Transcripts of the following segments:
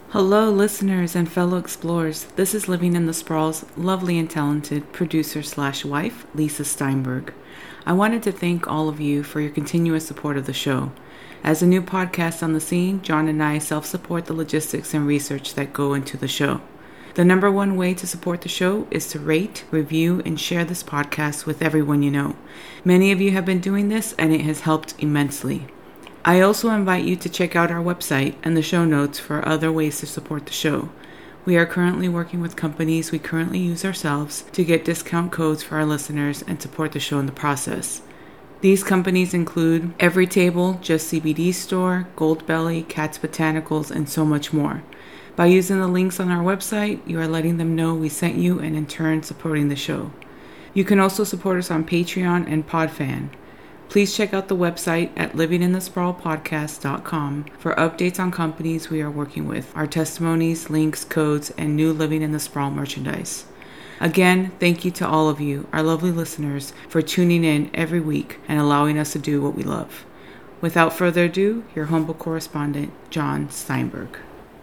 Hello, listeners and fellow explorers. This is Living in the Sprawl's lovely and talented producer/wife, Lisa Steinberg. I wanted to thank all of you for your continuous support of the show. As a new podcast on the scene, John and I self-support the logistics and research that go into the show. The number one way to support the show is to rate, review, and share this podcast with everyone you know. Many of you have been doing this, and it has helped immensely. I also invite you to check out our website and the show notes for other ways to support the show. We are currently working with companies we currently use ourselves to get discount codes for our listeners and support the show in the process. These companies include Every Table, Just CBD Store, Goldbelly, Cat's Botanicals, and so much more. By using the links on our website, you are letting them know we sent you and in turn supporting the show. You can also support us on Patreon and Podfan. Please check out the website at livinginthesprawlpodcast.com for updates on companies we are working with, our testimonies, links, codes, and new Living in the Sprawl merchandise. Again, thank you to all of you, our lovely listeners, for tuning in every week and allowing us to do what we love. Without further ado, your humble correspondent, John Steinberg.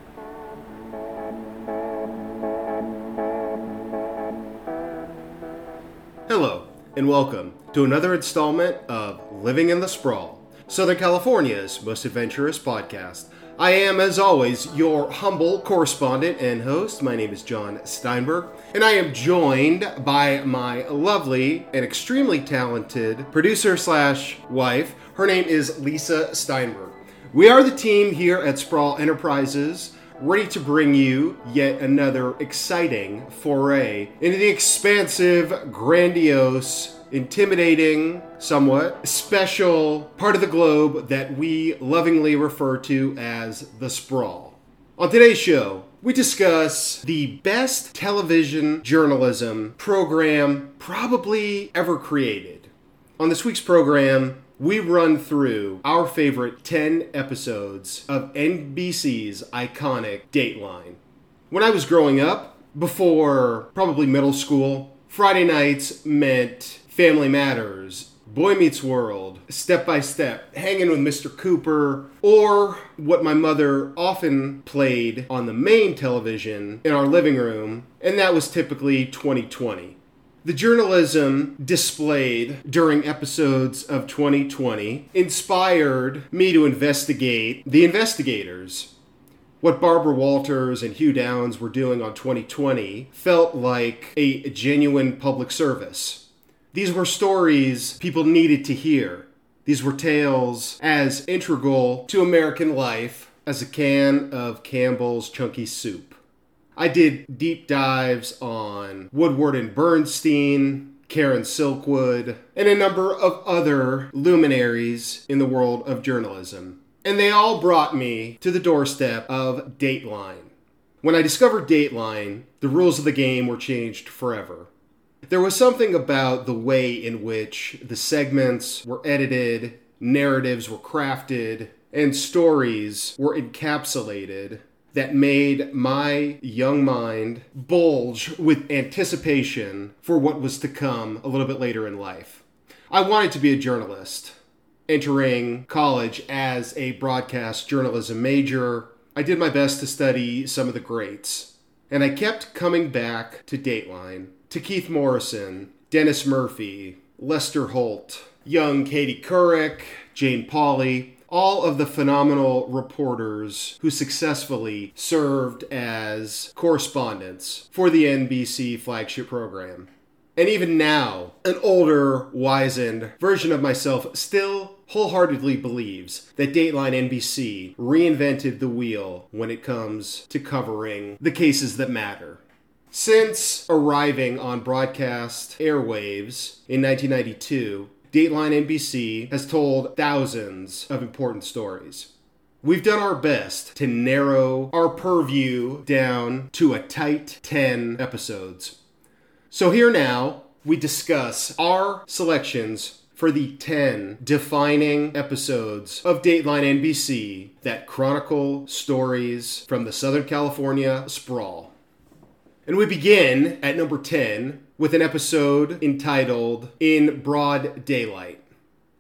Hello, and welcome to another installment of Living in the Sprawl, Southern California's most adventurous podcast. I am, as always, your humble correspondent and host. My name is John Steinberg, and I am joined by my lovely and extremely talented producer/wife. Her name is Lisa Steinberg. We are the team here at Sprawl Enterprises, ready to bring you yet another exciting foray into the expansive, grandiose, intimidating, somewhat special part of the globe that we lovingly refer to as the Sprawl. On today's show, we discuss the best television journalism program probably ever created. On this week's program, we run through our favorite 10 episodes of NBC's iconic Dateline. When I was growing up, before probably middle school, Friday nights meant Family Matters, Boy Meets World, Step by Step, Hanging with Mr. Cooper, or what my mother often played on the main television in our living room, and that was typically 2020. The journalism displayed during episodes of 2020 inspired me to investigate the investigators. What Barbara Walters and Hugh Downs were doing on 2020 felt like a genuine public service. These were stories people needed to hear. These were tales as integral to American life as a can of Campbell's Chunky Soup. I did deep dives on Woodward and Bernstein, Karen Silkwood, and a number of other luminaries in the world of journalism. And they all brought me to the doorstep of Dateline. When I discovered Dateline, the rules of the game were changed forever. There was something about the way in which the segments were edited, narratives were crafted, and stories were encapsulated that made my young mind bulge with anticipation for what was to come a little bit later in life. I wanted to be a journalist. Entering college as a broadcast journalism major, I did my best to study some of the greats. And I kept coming back to Dateline, to Keith Morrison, Dennis Murphy, Lester Holt, young Katie Couric, Jane Pauley, all of the phenomenal reporters who successfully served as correspondents for the NBC flagship program. And even now, an older, wizened version of myself still wholeheartedly believes that Dateline NBC reinvented the wheel when it comes to covering the cases that matter. Since arriving on broadcast airwaves in 1992, Dateline NBC has told thousands of important stories. We've done our best to narrow our purview down to a tight 10 episodes. So here now, we discuss our selections for the 10 defining episodes of Dateline NBC that chronicle stories from the Southern California sprawl. And we begin at number 10 with an episode entitled In Broad Daylight.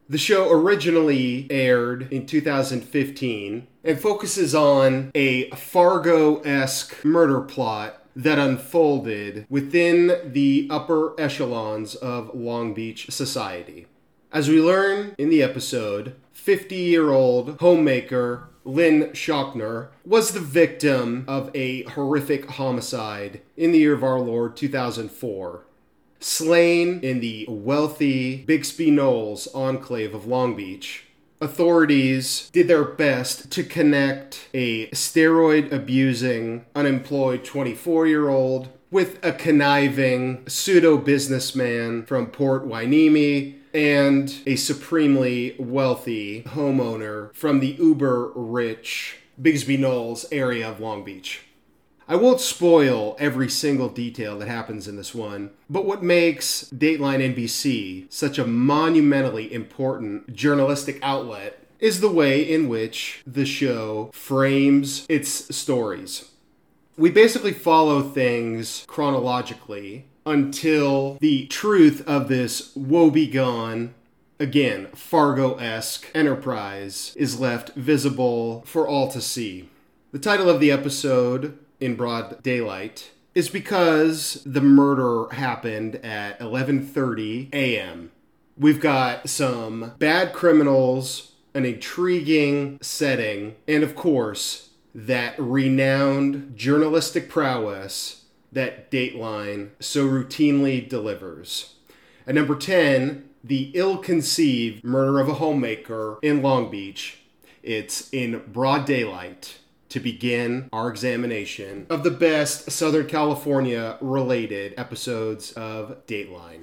The show originally aired in 2015 and focuses on a Fargo-esque murder plot that unfolded within the upper echelons of Long Beach society. As we learn in the episode, 50-year-old homemaker Lynn Shockner was the victim of a horrific homicide in the year of our Lord 2004. Slain in the wealthy Bixby Knolls enclave of Long Beach, authorities did their best to connect a steroid-abusing, unemployed 24-year-old with a conniving pseudo-businessman from Port Hueneme and a supremely wealthy homeowner from the uber-rich Bixby Knolls area of Long Beach. I won't spoil every single detail that happens in this one, but what makes Dateline NBC such a monumentally important journalistic outlet is the way in which the show frames its stories. We basically follow things chronologically until the truth of this woebegone, again, Fargo-esque enterprise is left visible for all to see. The title of the episode, In Broad Daylight, is because the murder happened at 11:30 a.m. We've got some bad criminals, an intriguing setting, and of course, that renowned journalistic prowess that Dateline so routinely delivers. At number 10, the ill-conceived murder of a homemaker in Long Beach. It's In Broad Daylight, to begin our examination of the best Southern California-related episodes of Dateline.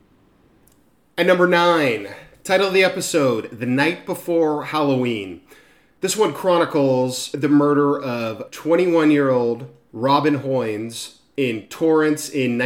At number 9, title of the episode, The Night Before Halloween. This one chronicles the murder of 21-year-old Robin Hoynes in Torrance in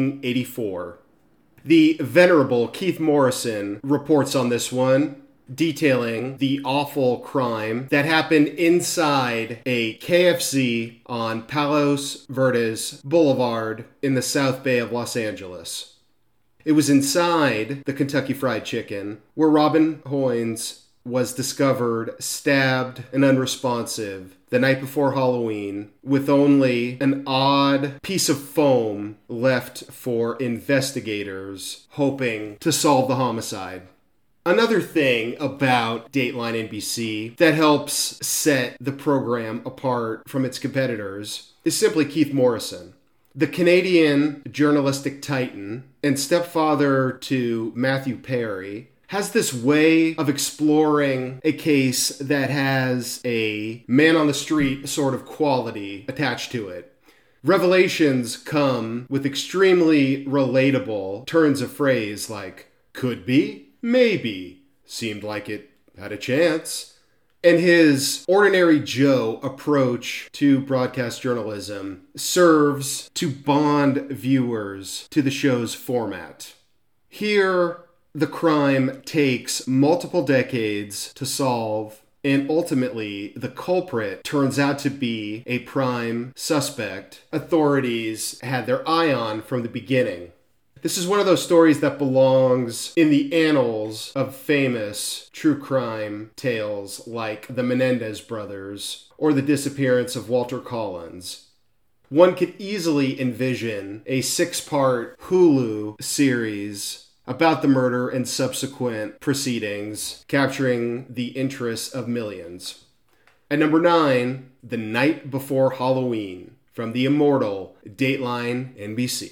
1984. The venerable Keith Morrison reports on this one, detailing the awful crime that happened inside a KFC on Palos Verdes Boulevard in the South Bay of Los Angeles. It was inside the Kentucky Fried Chicken where Robin Hoynes was discovered stabbed and unresponsive the night before Halloween, with only an odd piece of foam left for investigators hoping to solve the homicide. Another thing about Dateline NBC that helps set the program apart from its competitors is simply Keith Morrison. The Canadian journalistic titan and stepfather to Matthew Perry has this way of exploring a case that has a man-on-the-street sort of quality attached to it. Revelations come with extremely relatable turns of phrase like, could be, maybe, seemed like it had a chance. And his ordinary Joe approach to broadcast journalism serves to bond viewers to the show's format. Here, the crime takes multiple decades to solve, and ultimately, the culprit turns out to be a prime suspect authorities had their eye on from the beginning. This is one of those stories that belongs in the annals of famous true crime tales like the Menendez brothers or the disappearance of Walter Collins. One could easily envision a 6-part Hulu series about the murder and subsequent proceedings, capturing the interest of millions. At number 9, The Night Before Halloween, from the immortal Dateline NBC.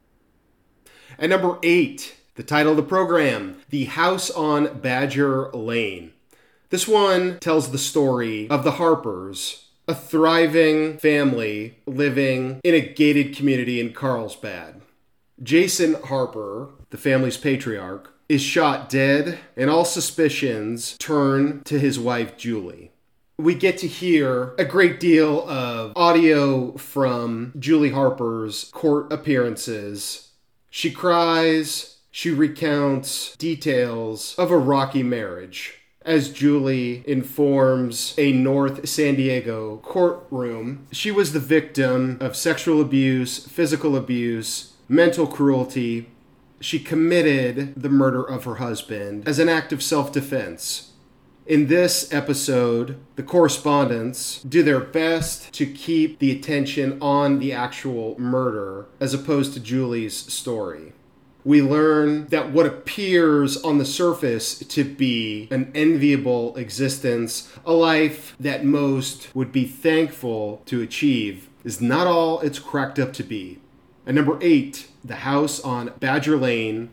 At number 8, the title of the program, The House on Badger Lane. This one tells the story of the Harpers, a thriving family living in a gated community in Carlsbad. Jason Harper, the family's patriarch, is shot dead, and all suspicions turn to his wife, Julie. We get to hear a great deal of audio from Julie Harper's court appearances. She cries, she recounts details of a rocky marriage, as Julie informs a North San Diego courtroom. She was the victim of sexual abuse, physical abuse, mental cruelty, She committed the murder of her husband as an act of self-defense. In this episode, the correspondents do their best to keep the attention on the actual murder as opposed to Julie's story. We learn that what appears on the surface to be an enviable existence, a life that most would be thankful to achieve, is not all it's cracked up to be. And number 8, The House on Badger Lane.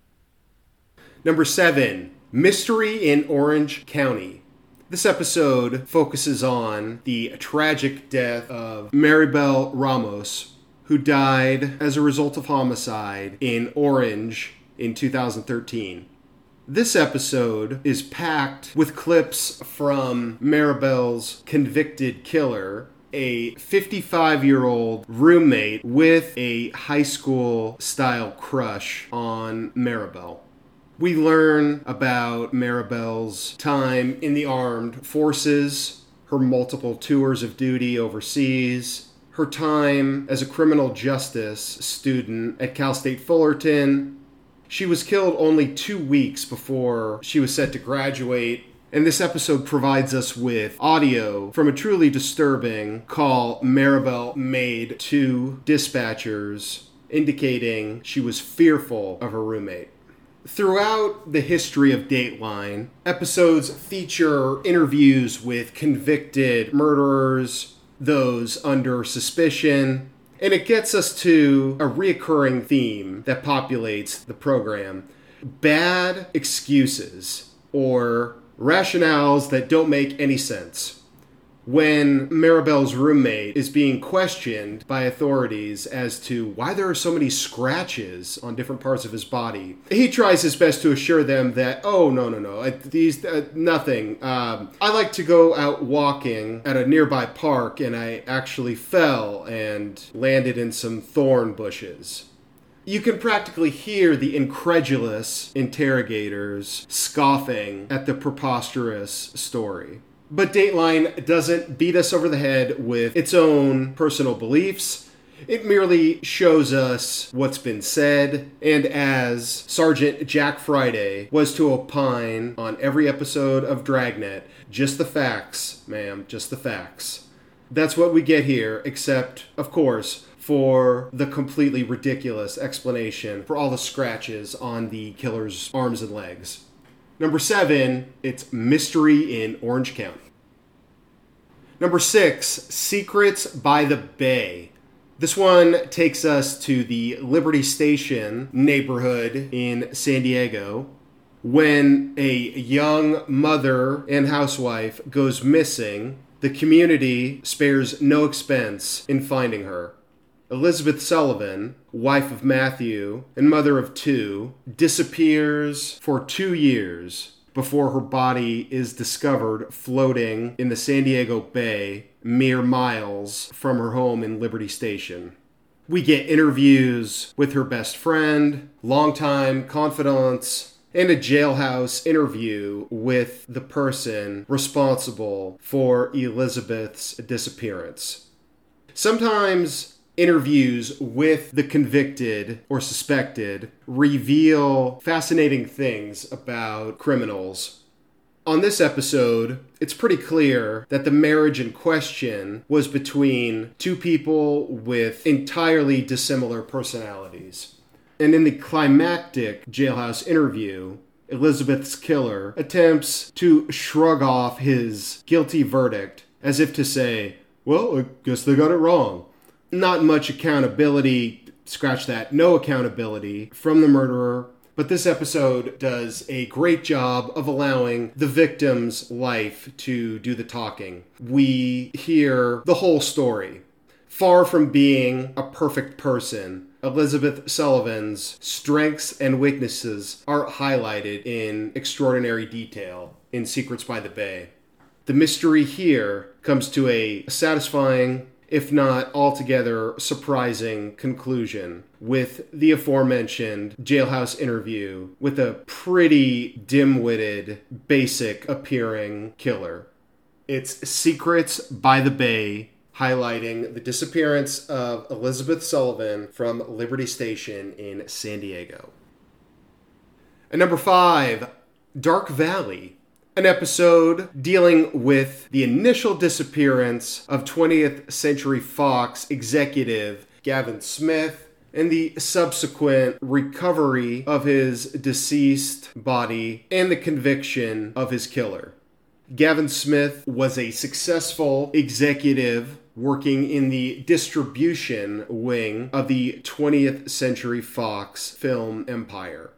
Number 7, Mystery in Orange County. This episode focuses on the tragic death of Maribel Ramos, who died as a result of homicide in Orange in 2013. This episode is packed with clips from Maribel's convicted killer, a 55-year-old roommate with a high school-style crush on Maribel. We learn about Maribel's time in the armed forces, her multiple tours of duty overseas, her time as a criminal justice student at Cal State Fullerton. She was killed only 2 weeks before she was set to graduate, and this episode provides us with audio from a truly disturbing call Maribel made to dispatchers indicating she was fearful of her roommate. Throughout the history of Dateline, episodes feature interviews with convicted murderers, those under suspicion, and it gets us to a reoccurring theme that populates the program: bad excuses, or rationales that don't make any sense. When Maribel's roommate is being questioned by authorities as to why there are so many scratches on different parts of his body, he tries his best to assure them that, nothing. I like to go out walking at a nearby park and I actually fell and landed in some thorn bushes. You can practically hear the incredulous interrogators scoffing at the preposterous story. But Dateline doesn't beat us over the head with its own personal beliefs. It merely shows us what's been said, and as Sergeant Jack Friday was to opine on every episode of Dragnet, just the facts, ma'am, just the facts. That's what we get here, except, of course, for the completely ridiculous explanation for all the scratches on the killer's arms and legs. Number 7, it's Mystery in Orange County. Number 6, Secrets by the Bay. This one takes us to the Liberty Station neighborhood in San Diego when a young mother and housewife goes missing. The community spares no expense in finding her. Elizabeth Sullivan, wife of Matthew and mother of 2, disappears for 2 years before her body is discovered floating in the San Diego Bay, mere miles from her home in Liberty Station. We get interviews with her best friend, longtime confidants, and a jailhouse interview with the person responsible for Elizabeth's disappearance. Sometimes interviews with the convicted or suspected reveal fascinating things about criminals. On this episode, it's pretty clear that the marriage in question was between 2 people with entirely dissimilar personalities. And in the climactic jailhouse interview, Elizabeth's killer attempts to shrug off his guilty verdict as if to say, well, I guess they got it wrong. Not much accountability, scratch that, no accountability from the murderer, but this episode does a great job of allowing the victim's life to do the talking. We hear the whole story. Far from being a perfect person, Elizabeth Sullivan's strengths and weaknesses are highlighted in extraordinary detail in Secrets by the Bay. The mystery here comes to a satisfying, if not altogether surprising, conclusion with the aforementioned jailhouse interview with a pretty dim-witted, basic-appearing killer. It's Secrets by the Bay, highlighting the disappearance of Elizabeth Sullivan from Liberty Station in San Diego. And number 5, Dark Valley, an episode dealing with the initial disappearance of 20th Century Fox executive Gavin Smith and the subsequent recovery of his deceased body and the conviction of his killer. Gavin Smith was a successful executive working in the distribution wing of the 20th Century Fox film empire.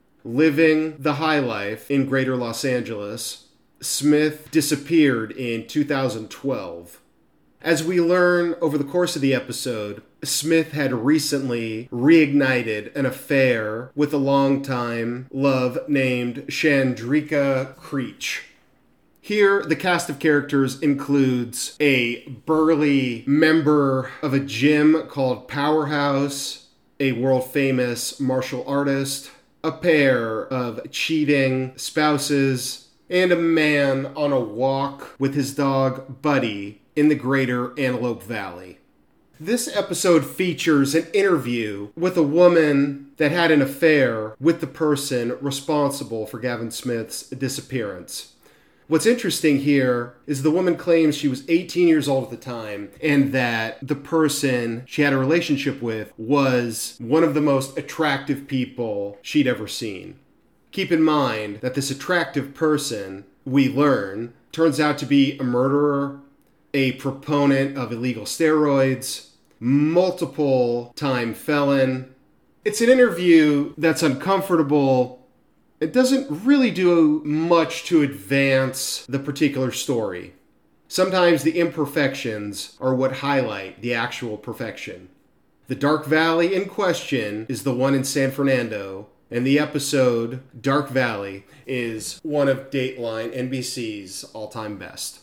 Living the high life in greater Los Angeles, Smith disappeared in 2012. As we learn over the course of the episode, Smith had recently reignited an affair with a longtime love named Chandrika Creech. Here, the cast of characters includes a burly member of a gym called Powerhouse, a world-famous martial artist, a pair of cheating spouses, and a man on a walk with his dog Buddy in the greater Antelope Valley. This episode features an interview with a woman that had an affair with the person responsible for Gavin Smith's disappearance. What's interesting here is the woman claims she was 18 years old at the time and that the person she had a relationship with was one of the most attractive people she'd ever seen. Keep in mind that this attractive person, we learn, turns out to be a murderer, a proponent of illegal steroids, multiple-time felon. It's an interview that's uncomfortable. It doesn't really do much to advance the particular story. Sometimes the imperfections are what highlight the actual perfection. The Dark Valley in question is the one in San Fernando, and the episode, Dark Valley, is one of Dateline NBC's all-time best.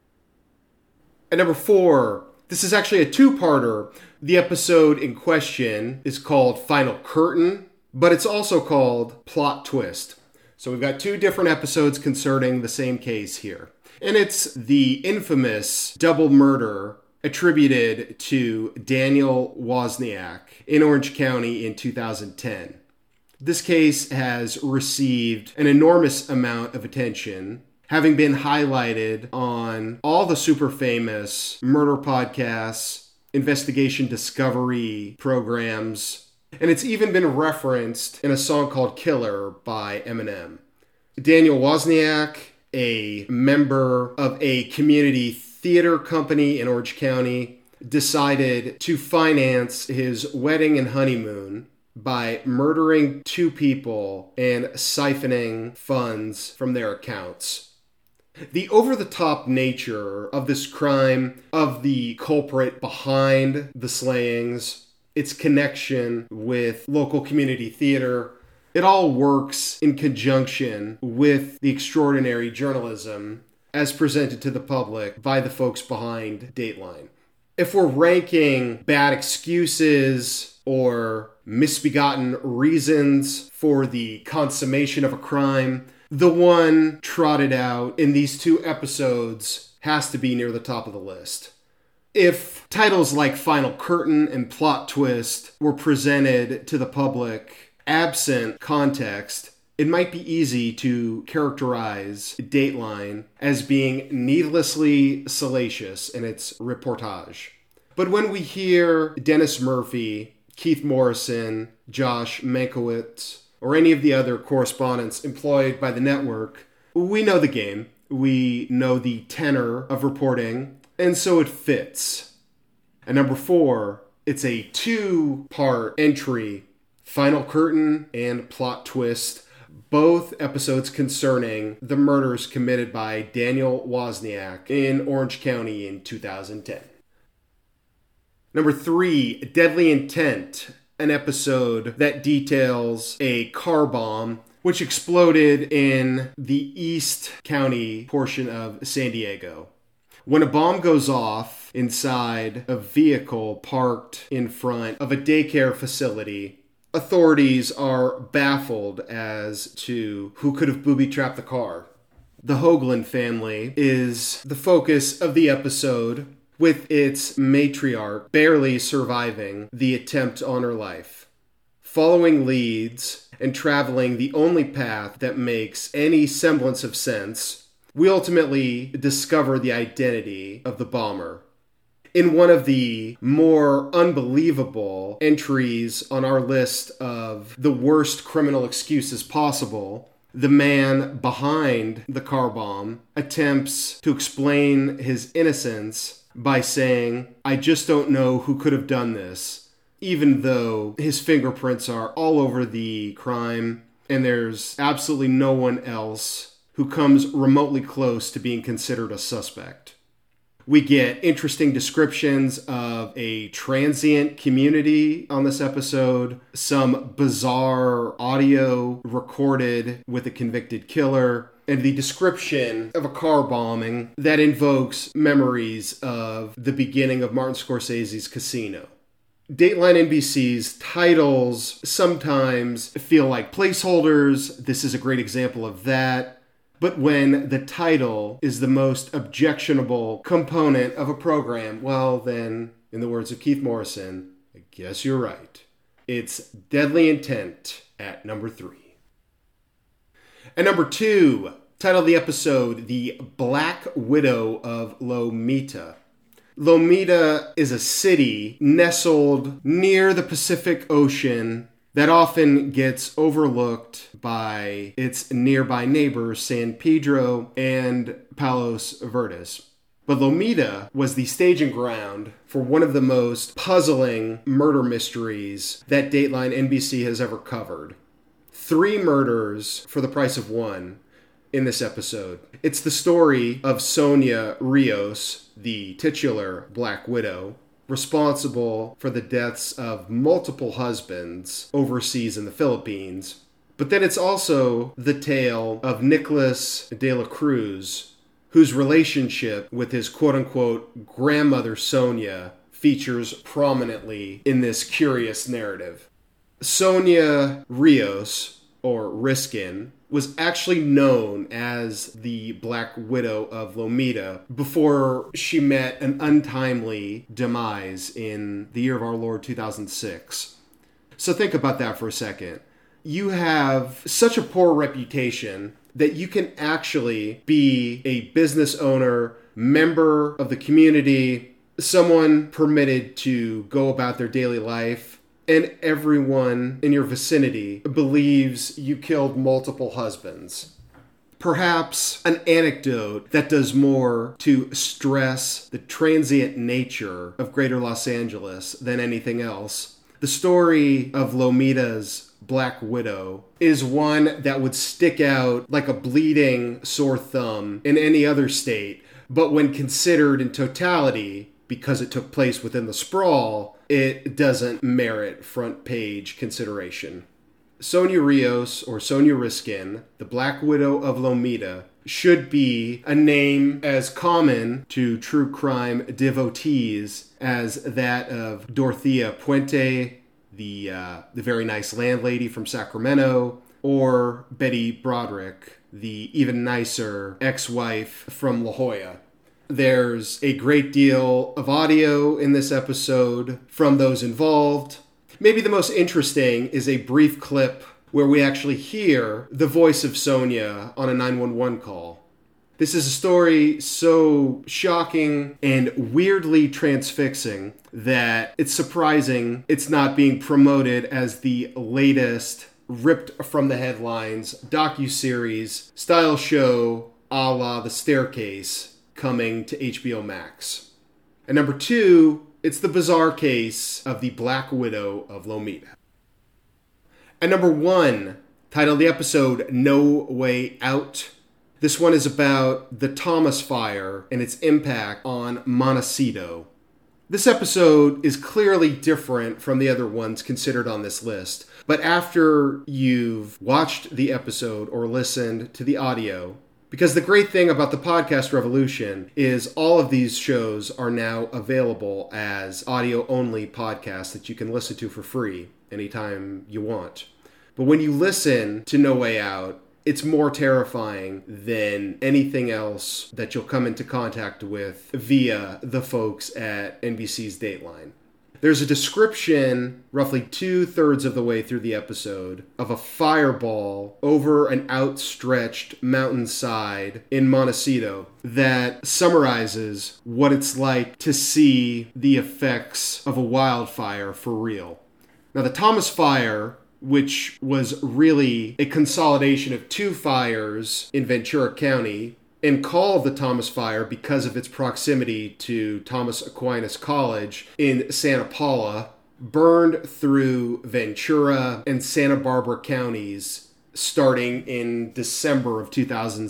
At number 4, this is actually a two-parter. The episode in question is called Final Curtain, but it's also called Plot Twist. So we've got two different episodes concerning the same case here. And it's the infamous double murder attributed to Daniel Wozniak in Orange County in 2010. This case has received an enormous amount of attention, having been highlighted on all the super famous murder podcasts, investigation discovery programs, and it's even been referenced in a song called Killer by Eminem. Daniel Wozniak, a member of a community theater company in Orange County, decided to finance his wedding and honeymoon by murdering two people and siphoning funds from their accounts. The over-the-top nature of this crime, of the culprit behind the slayings, its connection with local community theater, it all works in conjunction with the extraordinary journalism as presented to the public by the folks behind Dateline. If we're ranking bad excuses or misbegotten reasons for the consummation of a crime, the one trotted out in these two episodes has to be near the top of the list. If titles like Final Curtain and Plot Twist were presented to the public absent context, it might be easy to characterize Dateline as being needlessly salacious in its reportage. But when we hear Dennis Murphy, Keith Morrison, Josh Mankiewicz, or any of the other correspondents employed by the network, we know the game. We know the tenor of reporting, and so it fits. At number 4, it's a two-part entry, Final Curtain and Plot Twist, both episodes concerning the murders committed by Daniel Wozniak in Orange County in 2010. Number 3, Deadly Intent, an episode that details a car bomb which exploded in the East County portion of San Diego. When a bomb goes off inside a vehicle parked in front of a daycare facility, authorities are baffled as to who could have booby-trapped the car. The Hoagland family is the focus of the episode, with its matriarch barely surviving the attempt on her life. following leads and traveling the only path that makes any semblance of sense, we ultimately discover the identity of the bomber. In one of the more unbelievable entries on our list of the worst criminal excuses possible, the man behind the car bomb attempts to explain his innocence by saying, "I just don't know who could have done this," even though his fingerprints are all over the crime and there's absolutely no one else who comes remotely close to being considered a suspect. We get interesting descriptions of a transient community on this episode, some bizarre audio recorded with a convicted killer, and the description of a car bombing that invokes memories of the beginning of Martin Scorsese's Casino. Dateline NBC's titles sometimes feel like placeholders. This is a great example of that. But when the title is the most objectionable component of a program, well then, in the words of Keith Morrison, I guess you're right. It's Deadly Intent at number 3. At number 2, title of the episode, The Black Widow of Lomita. Lomita is a city nestled near the Pacific Ocean that often gets overlooked by its nearby neighbors, San Pedro and Palos Verdes. But Lomita was the staging ground for one of the most puzzling murder mysteries that Dateline NBC has ever covered. 3 murders for the price of 1 in this episode. It's the story of Sonia Rios, the titular Black Widow, responsible for the deaths of multiple husbands overseas in the Philippines. But then it's also the tale of Nicholas de la Cruz, whose relationship with his quote-unquote grandmother Sonia features prominently in this curious narrative. Sonia Rios, or Riskin, was actually known as the Black Widow of Lomita before she met an untimely demise in the year of our Lord 2006. So think about that for a second. You have such a poor reputation that you can actually be a business owner, member of the community, someone permitted to go about their daily life, and everyone in your vicinity believes you killed multiple husbands. Perhaps an anecdote that does more to stress the transient nature of Greater Los Angeles than anything else. The story of Lomita's Black Widow is one that would stick out like a bleeding sore thumb in any other state, but when considered in totality, because it took place within the sprawl, it doesn't merit front page consideration. Sonia Rios, or Sonia Riskin, the Black Widow of Lomita, should be a name as common to true crime devotees as that of Dorothea Puente, the very nice landlady from Sacramento, or Betty Broderick, the even nicer ex-wife from La Jolla. There's a great deal of audio in this episode from those involved. Maybe the most interesting is a brief clip where we actually hear the voice of Sonia on a 911 call. This is a story so shocking and weirdly transfixing that it's surprising it's not being promoted as the latest ripped from the headlines docuseries style show a la The Staircase coming to HBO Max. And number 2, it's the bizarre case of the Black Widow of Lomita. And number 1, title of the episode, No Way Out. This one is about the Thomas Fire and its impact on Montecito. This episode is clearly different from the other ones considered on this list, but after you've watched the episode or listened to the audio, because the great thing about the podcast revolution is all of these shows are now available as audio-only podcasts that you can listen to for free anytime you want. But when you listen to No Way Out, it's more terrifying than anything else that you'll come into contact with via the folks at NBC's Dateline. There's a description, roughly 2/3 of the way through the episode, of a fireball over an outstretched mountainside in Montecito that summarizes what it's like to see the effects of a wildfire for real. Now, the Thomas Fire, which was really a consolidation of two fires in Ventura County, and called the Thomas Fire because of its proximity to Thomas Aquinas College in Santa Paula, burned through Ventura and Santa Barbara counties starting in December of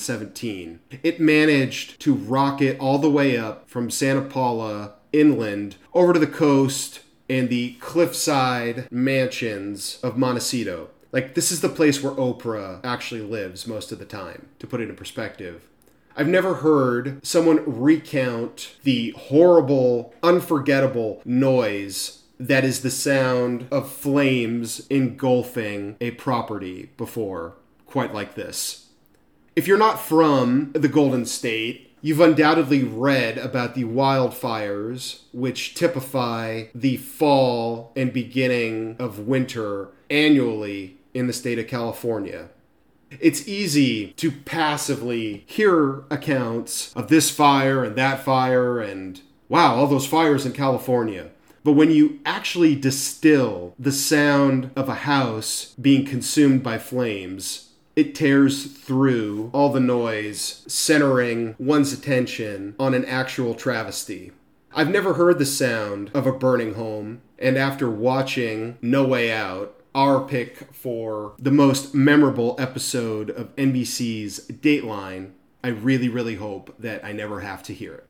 2017. It managed to rocket all the way up from Santa Paula inland over to the coast and the cliffside mansions of Montecito. Like, this is the place where Oprah actually lives most of the time, to put it in perspective. I've never heard someone recount the horrible, unforgettable noise that is the sound of flames engulfing a property before, quite like this. If you're not from the Golden State, you've undoubtedly read about the wildfires, which typify the fall and beginning of winter annually in the state of California. It's easy to passively hear accounts of this fire and that fire and, wow, all those fires in California. But when you actually distill the sound of a house being consumed by flames, it tears through all the noise, centering one's attention on an actual travesty. I've never heard the sound of a burning home, and after watching No Way Out, our pick for the most memorable episode of NBC's Dateline, I really, really hope that I never have to hear it.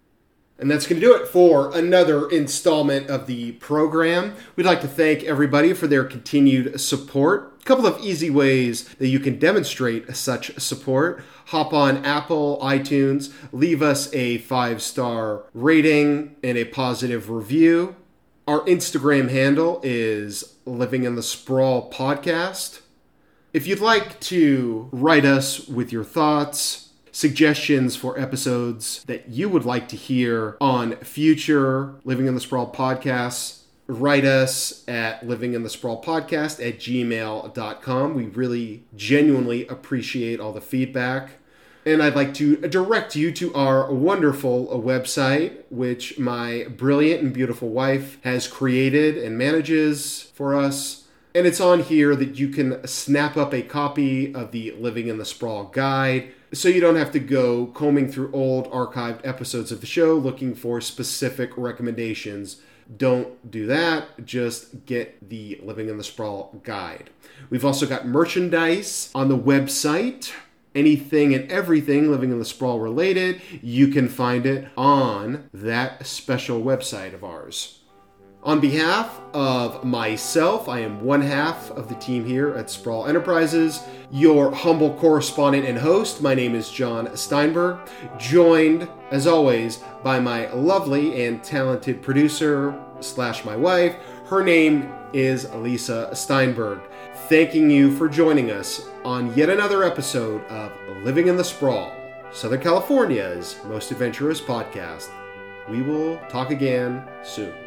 And that's going to do it for another installment of the program. We'd like to thank everybody for their continued support. A couple of easy ways that you can demonstrate such support. Hop on Apple, iTunes, leave us a 5-star rating and a positive review. Our Instagram handle is Living in the Sprawl Podcast. If you'd like to write us with your thoughts, suggestions for episodes that you would like to hear on future Living in the Sprawl podcasts, write us at livinginthesprawlpodcast@gmail.com. We really genuinely appreciate all the feedback. And I'd like to direct you to our wonderful website, which my brilliant and beautiful wife has created and manages for us. And it's on here that you can snap up a copy of the Living in the Sprawl guide, so you don't have to go combing through old archived episodes of the show looking for specific recommendations. Don't do that. Just get the Living in the Sprawl guide. We've also got merchandise on the website. Anything and everything Living in the Sprawl related, you can find it on that special website of ours. On behalf of myself, I am one half of the team here at Sprawl Enterprises, your humble correspondent and host. My name is John Steinberg, joined, as always, by my lovely and talented producer / my wife. Her name is Lisa Steinberg. Thanking you for joining us on yet another episode of Living in the Sprawl, Southern California's most adventurous podcast. We will talk again soon.